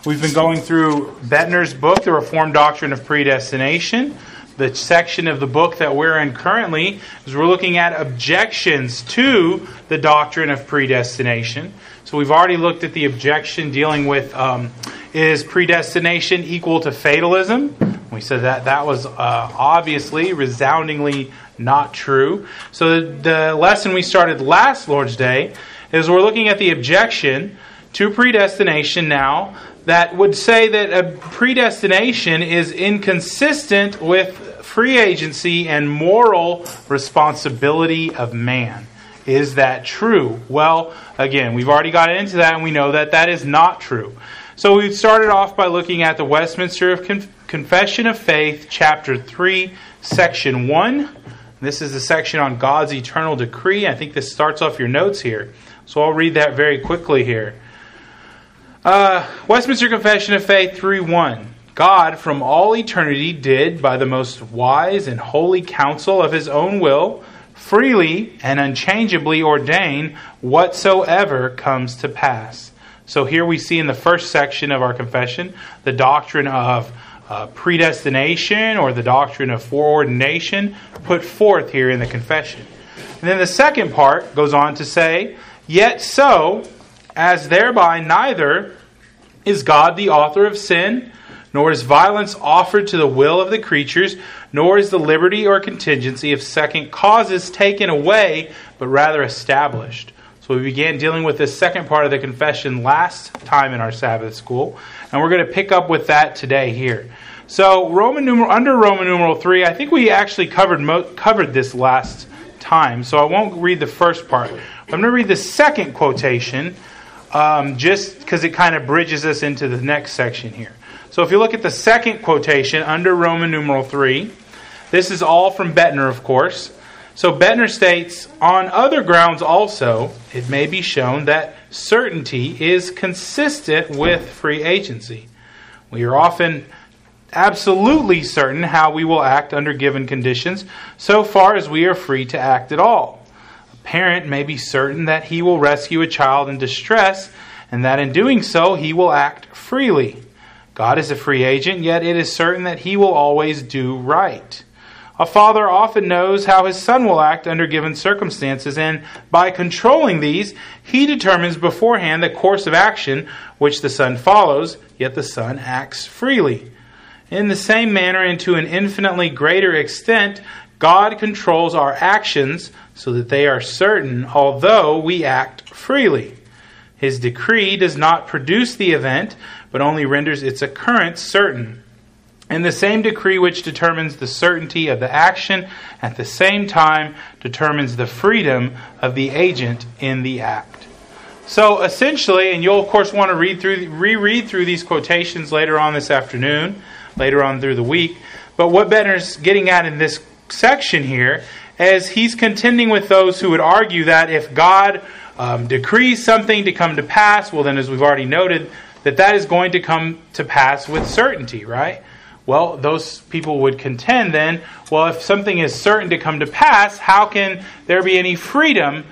We've been going through Bettner's book, The Reformed Doctrine of Predestination. The section of the book that we're in currently is we're looking at objections to the doctrine of predestination. So we've already looked at the objection dealing with is predestination equal to fatalism? We said that was obviously, resoundingly not true. So the lesson we started last Lord's Day is we're looking at the objection to predestination now that would say that a predestination is inconsistent with free agency and moral responsibility of man. Is that true? Well, again, we've already got into that and we know that that is not true. So we started off by looking at the Westminster Confession of Faith, chapter 3, section 1. This is the section on God's eternal decree. I think this starts off your notes here. So I'll read that very quickly here. Westminster Confession of Faith 3:1. God from all eternity did, by the most wise and holy counsel of His own will, freely and unchangeably ordain whatsoever comes to pass. So here we see in the first section of our confession the doctrine of predestination or the doctrine of foreordination put forth here in the confession. And then the second part goes on to say, yet so, as thereby neither is God the author of sin, nor is violence offered to the will of the creatures, nor is the liberty or contingency of second causes taken away, but rather established. So we began dealing with this second part of the confession last time in our Sabbath school, and we're going to pick up with that today here. So under Roman numeral 3, I think we actually covered this last time, so I won't read the first part. I'm going to read the second quotation, just because it kind of bridges us into the next section here. So if you look at the second quotation under Roman numeral 3, this is all from Bettner, of course. So Bettner states, on other grounds also, it may be shown that certainty is consistent with free agency. We are often absolutely certain how we will act under given conditions, so far as we are free to act at all. A parent may be certain that he will rescue a child in distress, and that in doing so he will act freely. God is a free agent, yet it is certain that He will always do right. A father often knows how his son will act under given circumstances, and by controlling these, he determines beforehand the course of action which the son follows, yet the son acts freely. In the same manner, and to an infinitely greater extent, God controls our actions so that they are certain, although we act freely. His decree does not produce the event, but only renders its occurrence certain. And the same decree which determines the certainty of the action at the same time determines the freedom of the agent in the act. So essentially, and you'll of course want to reread through these quotations later on this afternoon, later on through the week, but what Bettner's getting at in this section here is he's contending with those who would argue that if God decrees something to come to pass, well then, as we've already noted, that is going to come to pass with certainty, right? Well, those people would contend then, well, if something is certain to come to pass, how can there be any freedom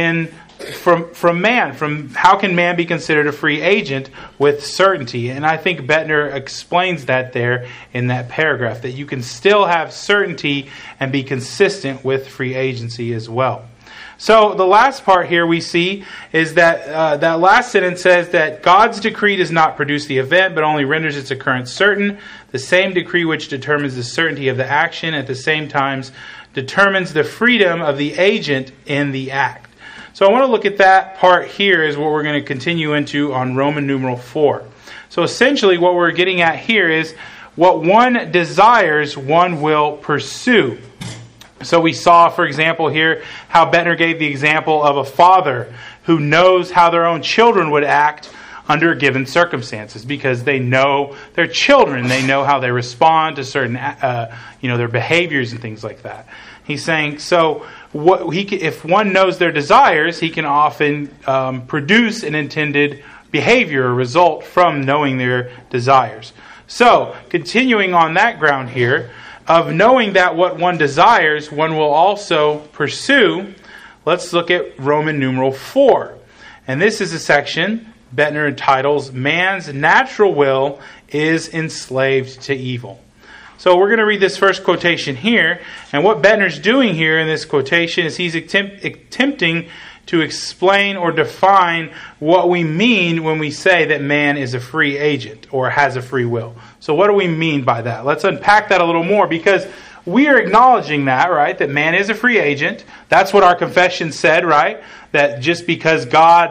from man? How can man be considered a free agent with certainty? And I think Bettner explains that there in that paragraph, that you can still have certainty and be consistent with free agency as well. So the last part here we see is that that last sentence says that God's decree does not produce the event, but only renders its occurrence certain. The same decree which determines the certainty of the action at the same time determines the freedom of the agent in the act. So I want to look at that part here is what we're going to continue into on Roman numeral 4. So essentially what we're getting at here is what one desires, one will pursue. So we saw, for example, here how Bettner gave the example of a father who knows how their own children would act under given circumstances because they know their children. They know how they respond to certain, their behaviors and things like that. He's saying, so if one knows their desires, he can often produce an intended behavior or result from knowing their desires. So, continuing on that ground here, of knowing that what one desires, one will also pursue, let's look at Roman numeral 4. And this is a section Bettner entitles, "Man's Natural Will is Enslaved to Evil." So we're going to read this first quotation here. And what Bettner's doing here in this quotation is he's attempting to explain or define what we mean when we say that man is a free agent or has a free will. So what do we mean by that? Let's unpack that a little more, because we are acknowledging that, right? That man is a free agent. That's what our confession said, right? That just because God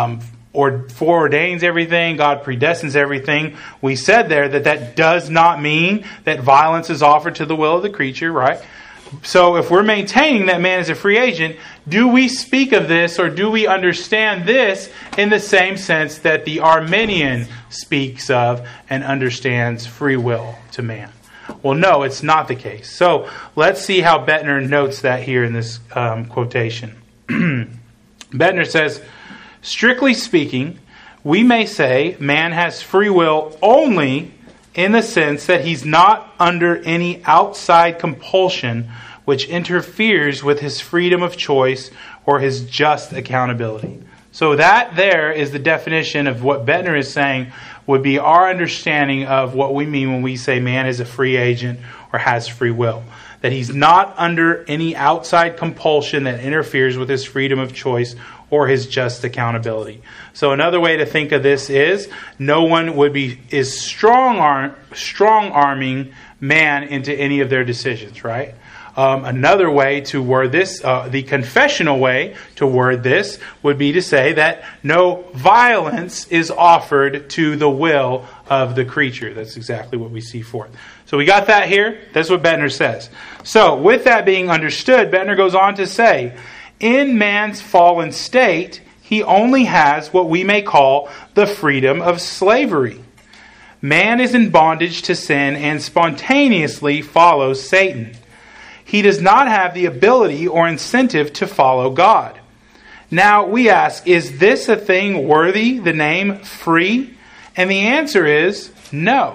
foreordains everything, God predestines everything, we said there that does not mean that violence is offered to the will of the creature, right? So if we're maintaining that man is a free agent, do we speak of this, or do we understand this in the same sense that the Arminian speaks of and understands free will to man? Well, no, it's not the case. So let's see how Bettner notes that here in this quotation. Bettner says, "Strictly speaking, we may say man has free will only in the sense that he's not under any outside compulsion which interferes with his freedom of choice or his just accountability." So that there is the definition of what Bettner is saying would be our understanding of what we mean when we say man is a free agent or has free will. That he's not under any outside compulsion that interferes with his freedom of choice or his just accountability. So another way to think of this is no one is strong-arming man into any of their decisions, right? Another way to word this, the confessional way to word this, would be to say that no violence is offered to the will of the creature. That's exactly what we see forth. So we got that here. That's what Bettner says. So with that being understood, Bettner goes on to say, in man's fallen state, he only has what we may call the freedom of slavery. Man is in bondage to sin and spontaneously follows Satan. He does not have the ability or incentive to follow God. Now we ask, is this a thing worthy the name free? And the answer is no.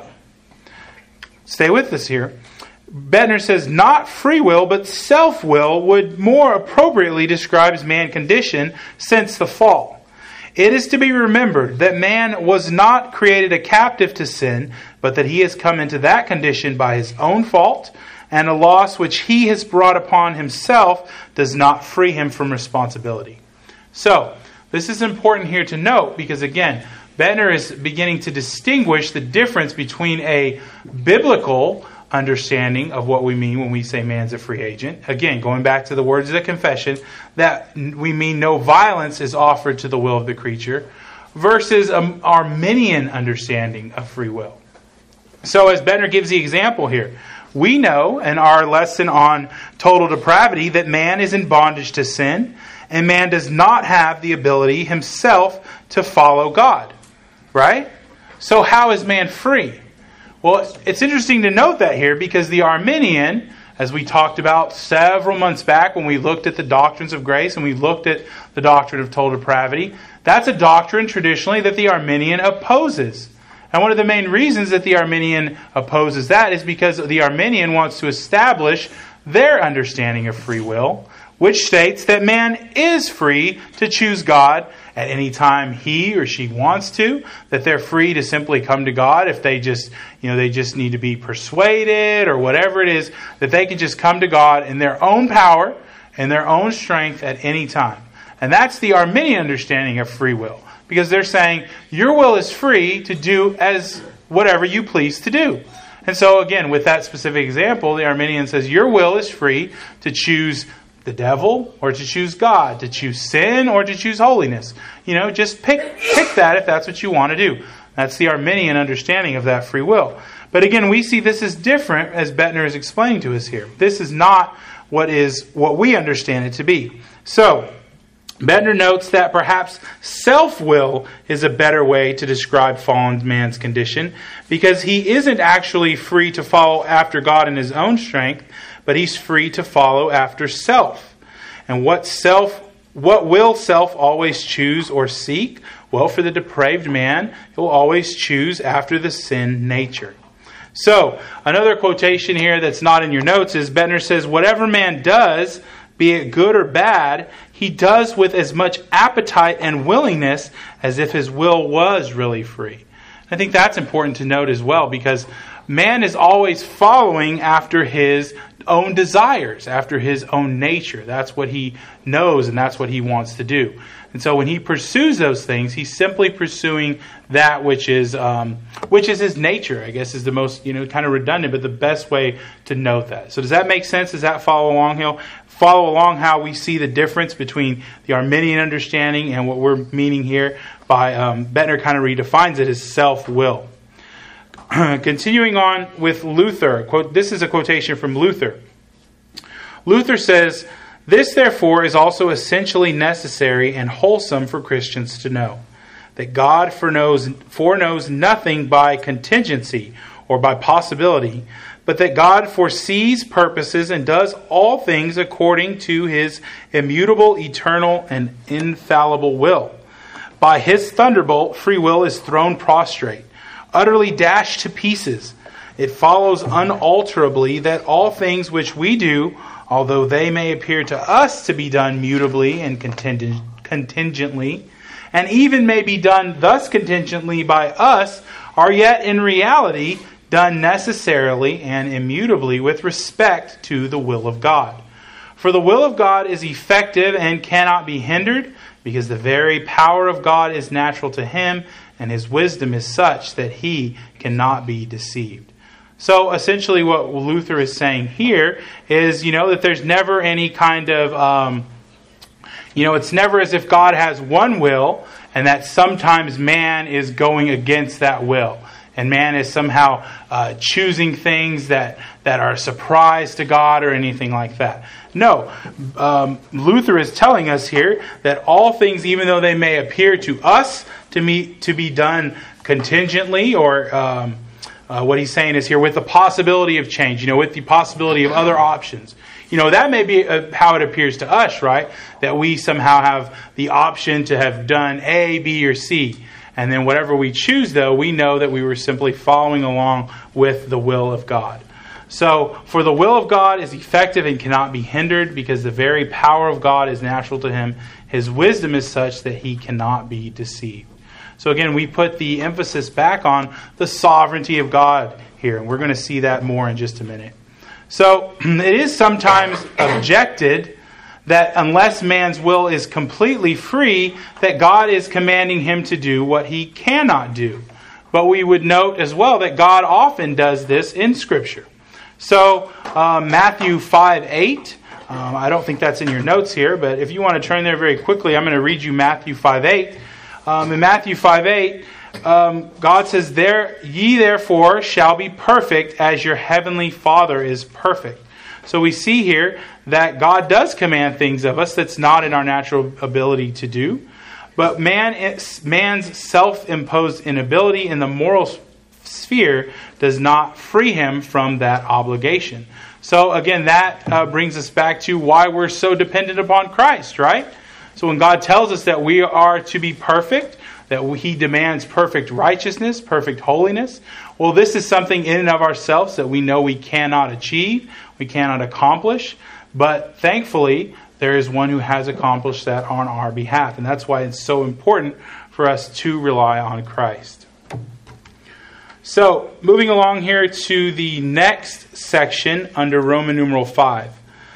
Stay with us here. Bettner says not free will, but self-will would more appropriately describe man's condition since the fall. It is to be remembered that man was not created a captive to sin, but that he has come into that condition by his own fault, and a loss which he has brought upon himself does not free him from responsibility. So, this is important here to note because, again, Bettner is beginning to distinguish the difference between a biblical understanding of what we mean when we say man's a free agent. Again, going back to the words of the confession, that we mean no violence is offered to the will of the creature, versus an Arminian understanding of free will. So as Bettner gives the example here, we know in our lesson on total depravity that man is in bondage to sin, and man does not have the ability himself to follow God. Right? So how is man free? Well, it's interesting to note that here because the Arminian, as we talked about several months back when we looked at the doctrines of grace and we looked at the doctrine of total depravity, that's a doctrine traditionally that the Arminian opposes. And one of the main reasons that the Arminian opposes that is because the Arminian wants to establish their understanding of free will, which states that man is free to choose God at any time he or she wants to, that they're free to simply come to God if they just need to be persuaded or whatever it is, that they can just come to God in their own power and their own strength at any time. And that's the Arminian understanding of free will. Because they're saying, your will is free to do as whatever you please to do. And so again, with that specific example, the Arminian says, your will is free to choose the devil or to choose God, to choose sin or to choose holiness. Just pick that if that's what you want to do. That's the Arminian understanding of that free will. But again, we see this is different as Bettner is explaining to us here. This is not what we understand it to be. So, Bettner notes that perhaps self-will is a better way to describe fallen man's condition because he isn't actually free to follow after God in his own strength, but he's free to follow after self. And what will self always choose or seek? Well, for the depraved man, he'll always choose after the sin nature. So, another quotation here that's not in your notes is Bettner says, whatever man does, be it good or bad, he does with as much appetite and willingness as if his will was really free. I think that's important to note as well, because man is always following after his own desires, after his own nature. That's what he knows and that's what he wants to do. And so when he pursues those things, he's simply pursuing that which is his nature, I guess is the most, kind of redundant, but the best way to note that. So does that make sense? Does that follow along how we see the difference between the Arminian understanding and what we're meaning here by Bettner kind of redefines it as self-will. Continuing on with Luther, this is a quotation from Luther. Luther says, "This, therefore, is also essentially necessary and wholesome for Christians to know, that God foreknows nothing by contingency or by possibility, but that God foresees purposes and does all things according to his immutable, eternal, and infallible will. By his thunderbolt, free will is thrown prostrate, utterly dashed to pieces. It follows unalterably that all things which we do, although they may appear to us to be done mutably and contingently, and even may be done thus contingently by us, are yet in reality done necessarily and immutably with respect to the will of God. For the will of God is effective and cannot be hindered, because the very power of God is natural to him, and his wisdom is such that he cannot be deceived." So essentially what Luther is saying here is, that there's never any kind of, it's never as if God has one will and that sometimes man is going against that will. And man is somehow choosing things that are a surprise to God or anything like that. No, Luther is telling us here that all things, even though they may appear to us to be done contingently, or what he's saying is here with the possibility of change, with the possibility of other options. That may be how it appears to us, right? That we somehow have the option to have done A, B, or C. And then whatever we choose, though, we know that we were simply following along with the will of God. So, for the will of God is effective and cannot be hindered, because the very power of God is natural to him. His wisdom is such that he cannot be deceived. So again, we put the emphasis back on the sovereignty of God here, and we're going to see that more in just a minute. So, it is sometimes objected that unless man's will is completely free, that God is commanding him to do what he cannot do. But we would note as well that God often does this in Scripture. So, Matthew 5:8, I don't think that's in your notes here, but if you want to turn there very quickly, I'm going to read you Matthew 5:8. In Matthew 5:8, God says, "Ye therefore shall be perfect as your heavenly Father is perfect." So we see here that God does command things of us that's not in our natural ability to do. But man's self-imposed inability in the moral sphere does not free him from that obligation. So again, that brings us back to why we're so dependent upon Christ, right? So when God tells us that we are to be perfect, that he demands perfect righteousness, perfect holiness, well, this is something in and of ourselves that we know we cannot achieve, we cannot accomplish, but thankfully there is one who has accomplished that on our behalf, and that's why it's so important for us to rely on Christ. So, moving along here to the next section under Roman numeral 5.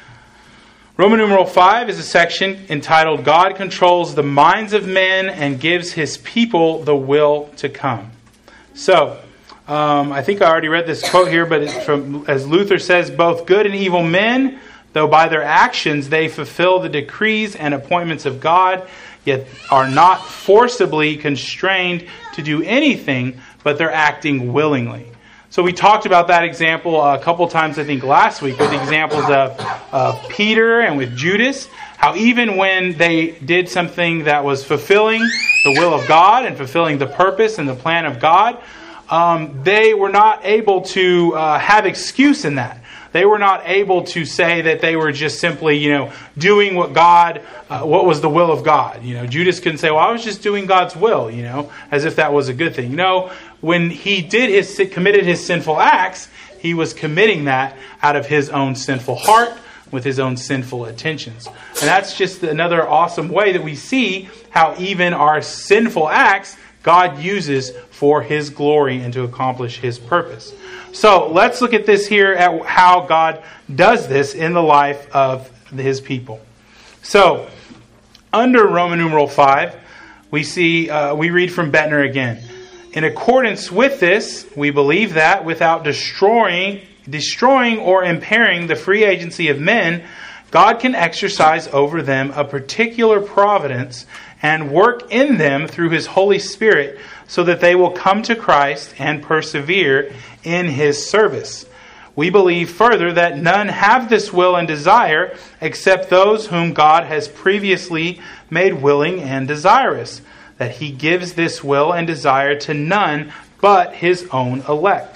Roman numeral 5 is a section entitled "God Controls the Minds of Men and Gives His People the Will to Come." So, I think I already read this quote here, but it's from, as Luther says, "Both good and evil men, though by their actions they fulfill the decrees and appointments of God, yet are not forcibly constrained to do anything, but they're acting willingly." So we talked about that example a couple times, I think, last week, with examples of Peter and with Judas, how even when they did something that was fulfilling the will of God and fulfilling the purpose and the plan of God, they were not able to have excuse in that. They were not able to say that they were just simply, doing what was the will of God. Judas couldn't say, "Well, I was just doing God's will," as if that was a good thing. No, when he committed his sinful acts, he was committing that out of his own sinful heart, with his own sinful intentions. And that's just another awesome way that we see how even our sinful acts God uses for his glory and to accomplish his purpose. So let's look at this here at how God does this in the life of his people. So under Roman numeral 5, we read from Bettner again. In accordance with this, we believe that without destroying or impairing the free agency of men, God can exercise over them a particular providence and work in them through his Holy Spirit so that they will come to Christ and persevere in his service. We believe further that none have this will and desire except those whom God has previously made willing and desirous, that he gives this will and desire to none but his own elect.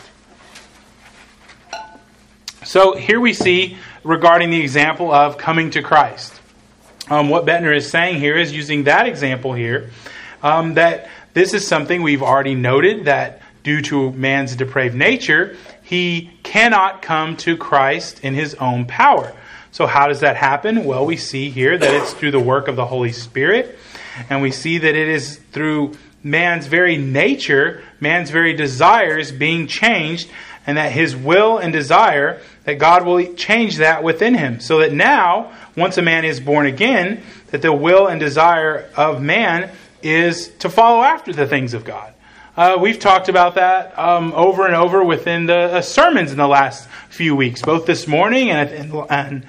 So here we see regarding the example of coming to Christ. What Bettner is saying here is using that example here, that this is something we've already noted, that due to man's depraved nature, he cannot come to Christ in his own power. So how does that happen? Well, we see here that it's through the work of the Holy Spirit, and we see that it is through man's very nature, man's very desires being changed, and that his will and desire, that God will change that within him. So that now, once a man is born again, that the will and desire of man is to follow after the things of God. We've talked about that over and over within the sermons in the last few weeks. Both this morning and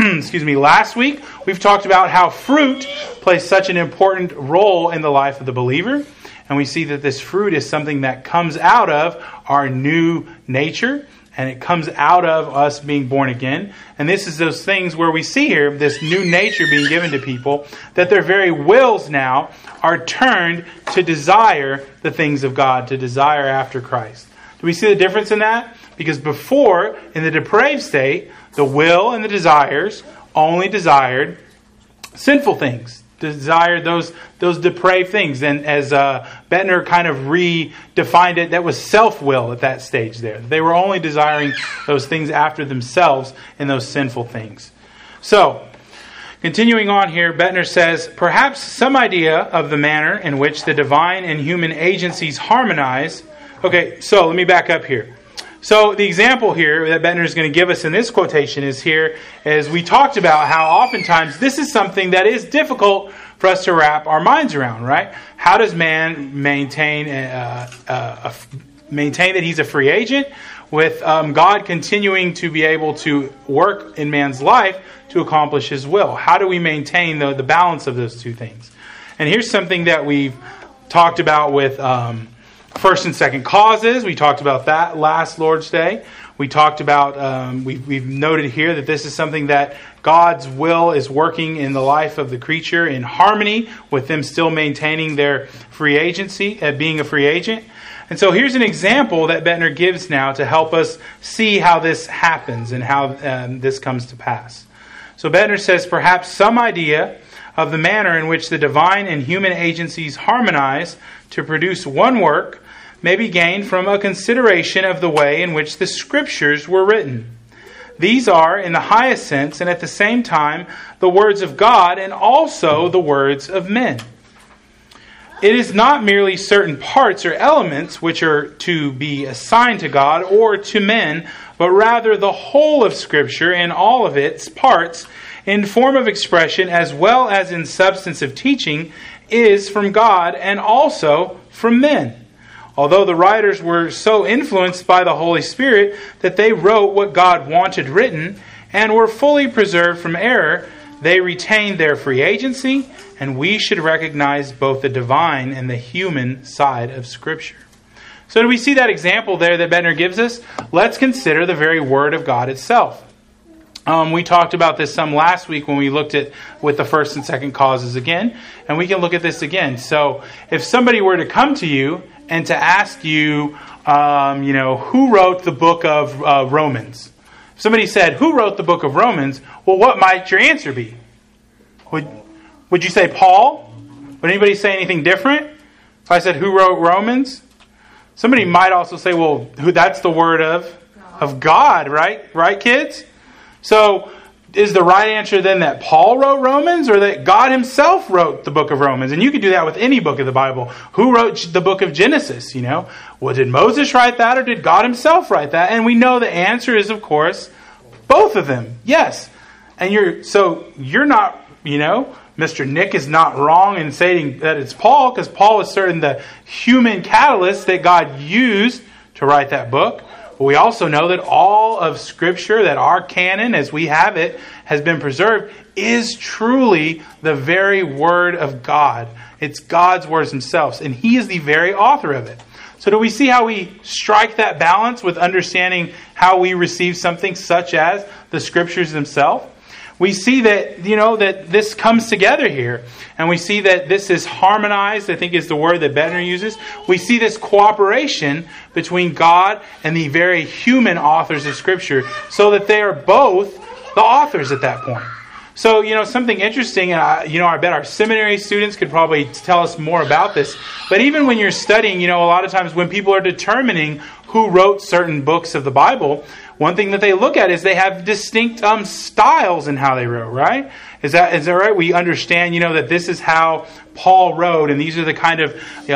last week, we've talked about how fruit plays such an important role in the life of the believer. And we see that this fruit is something that comes out of our new nature, and it comes out of us being born again. And this is those things where we see here this new nature being given to people, that their very wills now are turned to desire the things of God, to desire after Christ. Do we see the difference in that? Because before, in the depraved state, the will and the desires only desired sinful things, desired those depraved things. And as Bettner kind of redefined it, that was self-will at that stage there. They were only desiring those things after themselves in those sinful things. So, continuing on here, Bettner says, perhaps some idea of the manner in which the divine and human agencies harmonize. Okay, so let me back up here. So the example here that Bettner is going to give us in this quotation is here, as we talked about how oftentimes this is something that is difficult for us to wrap our minds around, right? How does man maintain that he's a free agent with God continuing to be able to work in man's life to accomplish his will? How do we maintain the balance of those two things? And here's something that we've talked about with first and second causes. We talked about that last Lord's Day. We talked about, we've noted here that this is something that God's will is working in the life of the creature in harmony with them still maintaining their free agency, being a free agent. And so here's an example that Bettner gives now to help us see how this happens and how this comes to pass. So Bettner says, perhaps some idea of the manner in which the divine and human agencies harmonize to produce one work may be gained from a consideration of the way in which the Scriptures were written. These are, in the highest sense, and at the same time, the words of God and also the words of men. It is not merely certain parts or elements which are to be assigned to God or to men, but rather the whole of Scripture and all of its parts, in form of expression as well as in substance of teaching, is from God and also from men. Although the writers were so influenced by the Holy Spirit that they wrote what God wanted written and were fully preserved from error, they retained their free agency, and we should recognize both the divine and the human side of Scripture. So do we see that example there that Bettner gives us? Let's consider the very Word of God itself. We talked about this some last week when we looked at with the first and second causes again, and we can look at this again. So if somebody were to come to you and to ask you, who wrote the book of Romans? If somebody said, who wrote the book of Romans? Well, what might your answer be? Would you say Paul? Would anybody say anything different? If I said, who wrote Romans? Somebody might also say, well, that's the word of God, right? Right, kids? So is the right answer then that Paul wrote Romans or that God himself wrote the book of Romans? And you could do that with any book of the Bible. Who wrote the book of Genesis? Well, did Moses write that or did God himself write that? And we know the answer is, of course, both of them. Yes. And you're not, Mr. Nick is not wrong in saying that it's Paul, because Paul is certainly the human catalyst that God used to write that book. But we also know that all of Scripture, that our canon as we have it, has been preserved, is truly the very Word of God. It's God's words themselves, and He is the very author of it. So do we see how we strike that balance with understanding how we receive something such as the Scriptures themselves? We see that, that this comes together here. And we see that this is harmonized, I think is the word that Bettner uses. We see this cooperation between God and the very human authors of Scripture, so that they are both the authors at that point. So, something interesting, and I bet our seminary students could probably tell us more about this. But even when you're studying, a lot of times when people are determining who wrote certain books of the Bible, one thing that they look at is they have distinct styles in how they wrote, right? Is that right? We understand, that this is how Paul wrote, and these are the kind of,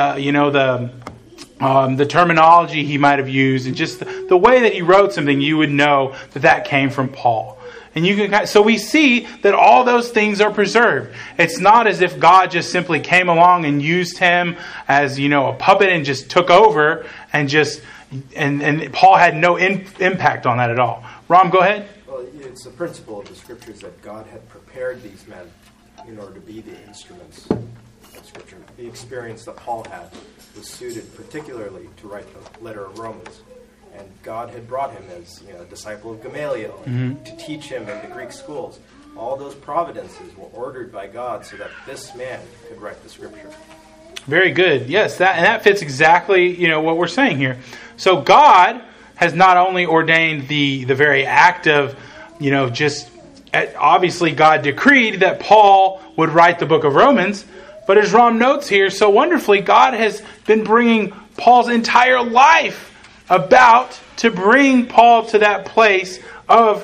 the terminology he might have used, and just the way that he wrote something, you would know that came from Paul. And so we see that all those things are preserved. It's not as if God just simply came along and used him as, a puppet and just took over and and Paul had no impact on that at all. Ram, go ahead. Well, it's the principle of the Scriptures that God had prepared these men in order to be the instruments of Scripture. The experience that Paul had was suited particularly to write the letter of Romans. And God had brought him as a disciple of Gamaliel to teach him in the Greek schools. All those providences were ordered by God so that this man could write the Scripture. Very good. Yes, that fits exactly what we're saying here. So God has not only ordained the very act of obviously God decreed that Paul would write the book of Romans, but as Ram notes here so wonderfully, God has been bringing Paul's entire life about to bring Paul to that place of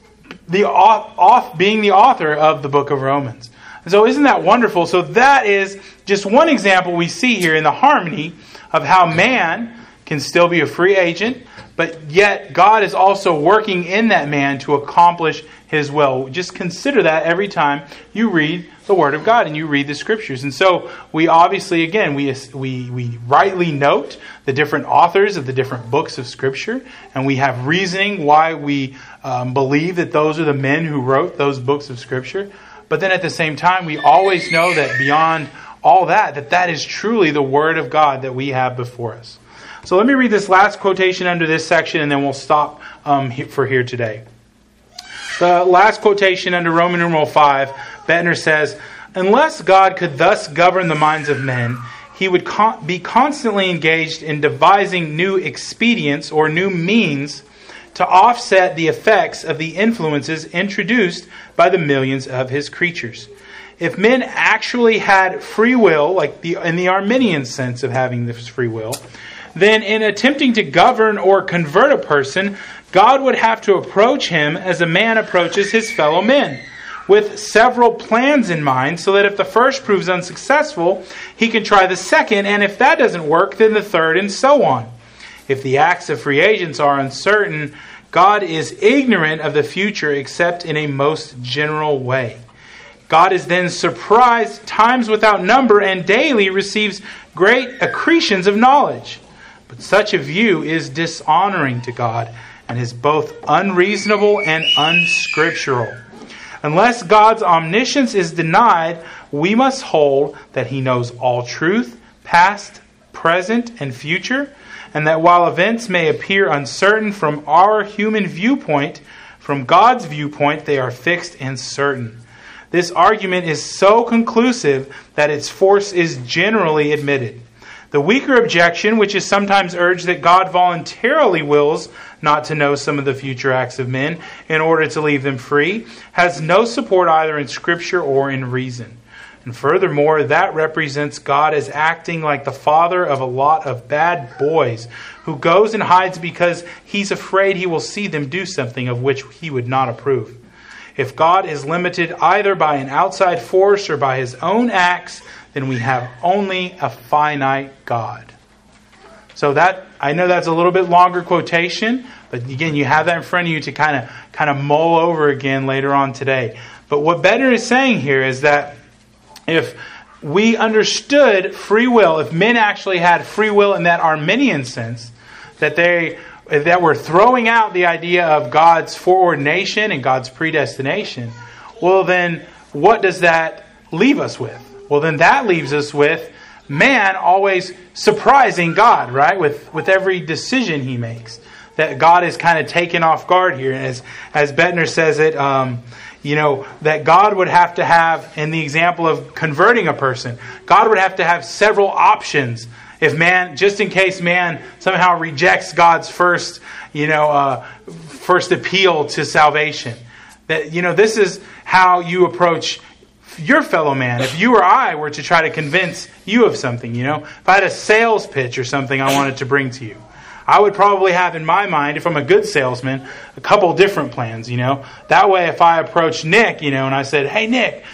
being the author of the book of Romans. So isn't that wonderful? So that is just one example we see here in the harmony of how man can still be a free agent, but yet God is also working in that man to accomplish His will. Just consider that every time you read the Word of God and you read the Scriptures. And so we obviously, again, we rightly note the different authors of the different books of Scripture, and we have reasoning why we believe that those are the men who wrote those books of Scripture. But then at the same time, we always know that beyond all that is truly the Word of God that we have before us. So let me read this last quotation under this section, and then we'll stop for here today. The last quotation under Roman numeral 5, Bettner says, "Unless God could thus govern the minds of men, He would be constantly engaged in devising new expedients or new means to offset the effects of the influences introduced by the millions of His creatures. If men actually had free will, in the Arminian sense of having this free will, then in attempting to govern or convert a person, God would have to approach him as a man approaches his fellow men, with several plans in mind, so that if the first proves unsuccessful, he can try the second, and if that doesn't work, then the third, and so on. If the acts of free agents are uncertain, God is ignorant of the future except in a most general way. God is then surprised times without number and daily receives great accretions of knowledge. But such a view is dishonoring to God and is both unreasonable and unscriptural. Unless God's omniscience is denied, we must hold that He knows all truth, past, present, and future, and that while events may appear uncertain from our human viewpoint, from God's viewpoint they are fixed and certain. This argument is so conclusive that its force is generally admitted. The weaker objection, which is sometimes urged that God voluntarily wills not to know some of the future acts of men in order to leave them free, has no support either in Scripture or in reason. And furthermore, that represents God as acting like the father of a lot of bad boys who goes and hides because he's afraid he will see them do something of which he would not approve. If God is limited either by an outside force or by his own acts, then we have only a finite God. So that, I know that's a little bit longer quotation, but again, you have that in front of you to kind of mull over again later on today. But what Bednar is saying here is that if we understood free will, if men actually had free will in that Arminian sense, that we're throwing out the idea of God's foreordination and God's predestination, well then, what does that leave us with? Well then that leaves us with man always surprising God, right? With every decision he makes. That God is kind of taken off guard here. And as Bednar says it, that God would have to have, in the example of converting a person, God would have to have several options if man, just in case man somehow rejects God's first appeal to salvation. That, this is how you approach your fellow man. If you or I were to try to convince you of something, if I had a sales pitch or something I wanted to bring to you, I would probably have in my mind, if I'm a good salesman, a couple different plans, That way, if I approach Nick, and I said, "Hey, Nick,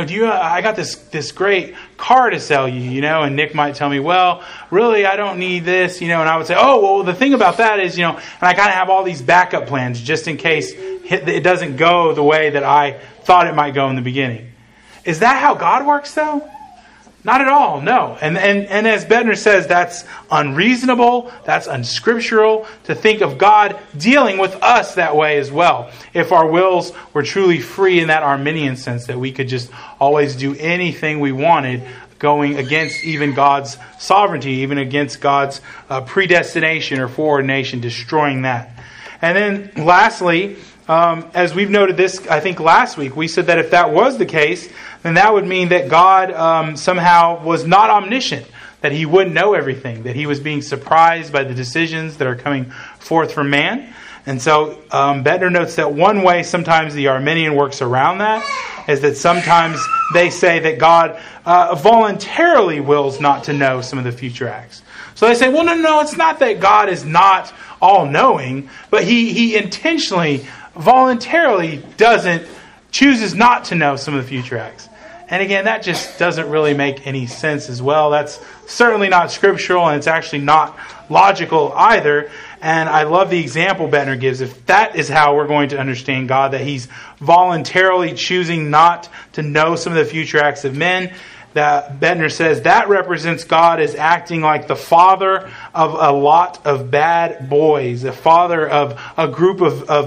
I got this great car to sell you, and Nick might tell me, "Well, really, I don't need this, and I would say, "Oh, well, the thing about that is, and I kind of have all these backup plans just in case it doesn't go the way that I thought it might go in the beginning." Is that how God works, though? Not at all, no. And as Bednar says, that's unreasonable, that's unscriptural to think of God dealing with us that way as well. If our wills were truly free in that Arminian sense, that we could just always do anything we wanted, going against even God's sovereignty, even against God's predestination or foreordination, destroying that. And then lastly, as we've noted this, I think last week, we said that if that was the case, then that would mean that God somehow was not omniscient, that he wouldn't know everything, that he was being surprised by the decisions that are coming forth from man. And so Bednar notes that one way sometimes the Arminian works around that is that sometimes they say that God voluntarily wills not to know some of the future acts. So they say, well, no, it's not that God is not all-knowing, but he intentionally, voluntarily chooses not to know some of the future acts. And again, that just doesn't really make any sense as well. That's certainly not scriptural, and it's actually not logical either. And I love the example Bednar gives. If that is how we're going to understand God, that he's voluntarily choosing not to know some of the future acts of men, that Bednar says that represents God as acting like the father of a lot of bad boys, a father of a group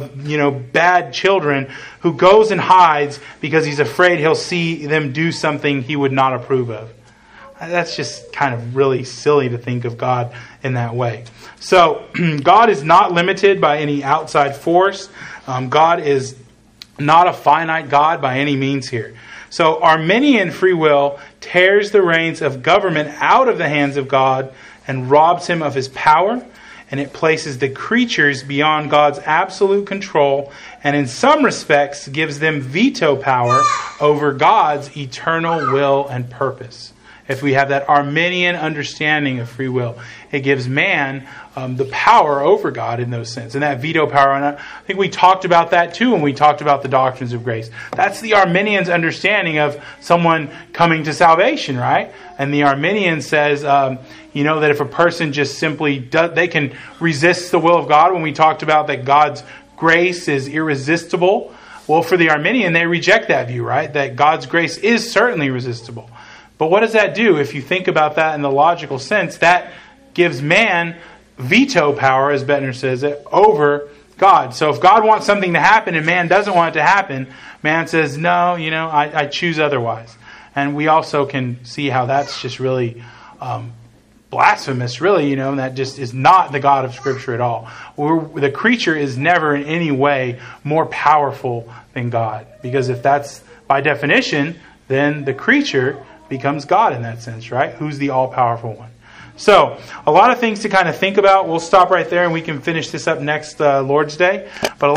of bad children who goes and hides because he's afraid he'll see them do something he would not approve of. That's just kind of really silly to think of God in that way. So God is not limited by any outside force. God is not a finite God by any means here. So Arminian free will tears the reins of government out of the hands of God and robs him of his power, and it places the creatures beyond God's absolute control, and in some respects gives them veto power over God's eternal will and purpose. If we have that Arminian understanding of free will, it gives man the power over God in those sense. And that veto power, and I think we talked about that too when we talked about the doctrines of grace. That's the Arminian's understanding of someone coming to salvation, right? And the Arminian says, that if a person just simply they can resist the will of God. When we talked about that God's grace is irresistible, well, for the Arminian, they reject that view, right? That God's grace is certainly resistible. But what does that do? If you think about that in the logical sense, that gives man veto power, as Bednar says it, over God. So if God wants something to happen and man doesn't want it to happen, man says, no, I choose otherwise. And we also can see how that's just really blasphemous, really, and that just is not the God of Scripture at all. The creature is never in any way more powerful than God. Because if that's by definition, then the creature becomes God in that sense, right? Who's the all-powerful one? So, a lot of things to kind of think about. We'll stop right there and we can finish this up next Lord's Day. But